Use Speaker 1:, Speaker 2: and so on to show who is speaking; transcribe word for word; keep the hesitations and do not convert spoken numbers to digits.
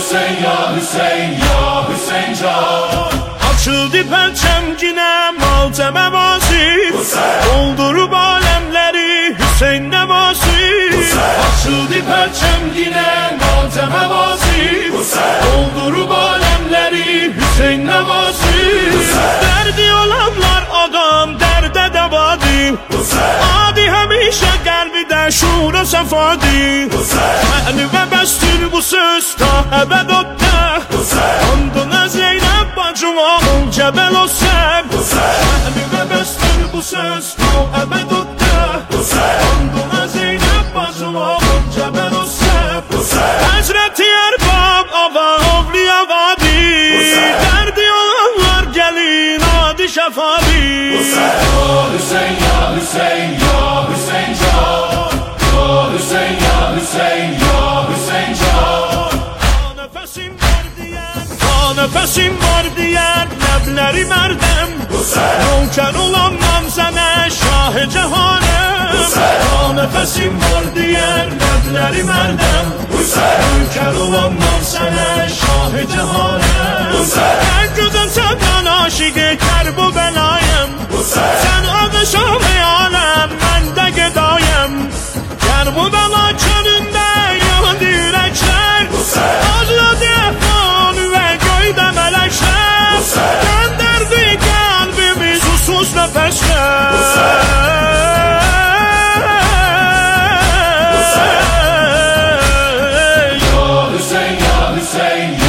Speaker 1: Hüseyin ya Hüseyin ya Hüseyin can.
Speaker 2: Açıldı pençemcine malzeme vazif, doldurub alemleri Hüseyin nevazif.
Speaker 1: Açıldı pençemcine malzeme vazif, doldurub alemleri Hüseyin nevazif.
Speaker 2: Derdi olanlar adam derde devadır, adi həmişə qəlbidə şura səfadır. Məni və bəstir bu söz ta əbəd oddə, andına Zeynəb bacıma ol cəbəl o səb. Məni və bəstir bu söz ta əbəd oddə, andına Zeynəb bacıma ol cəbəl o səb. Həzrəti ərbab ava ovliya vadir, dərdi olanlar gəlin adi şəfadir.
Speaker 1: Hüseyin ya Hüseyin ya Hüseyin can. Hüseyin ya Hüseyin ya Hüseyin can.
Speaker 2: Nefesim var diyen, nefesim var diyen Nəbləri mərdəm, nökər olandan sənə şah-ı cəhanəm. Nefesim var diyen Nəbləri mərdəm, nökər olandan sənə şah-ı cəhanəm. Ən gözəl səndən aşiqi kərb o bəlayəm, sən ağışam-ı aləm, mən də gedayəm. Kərb o bəla köründə yandı ürəklər, azladı əhvan və göydə mələklər. Göndərdi qəlbimiz usuz nəfəslər.
Speaker 1: Ya Hüseyin ya Hüseyin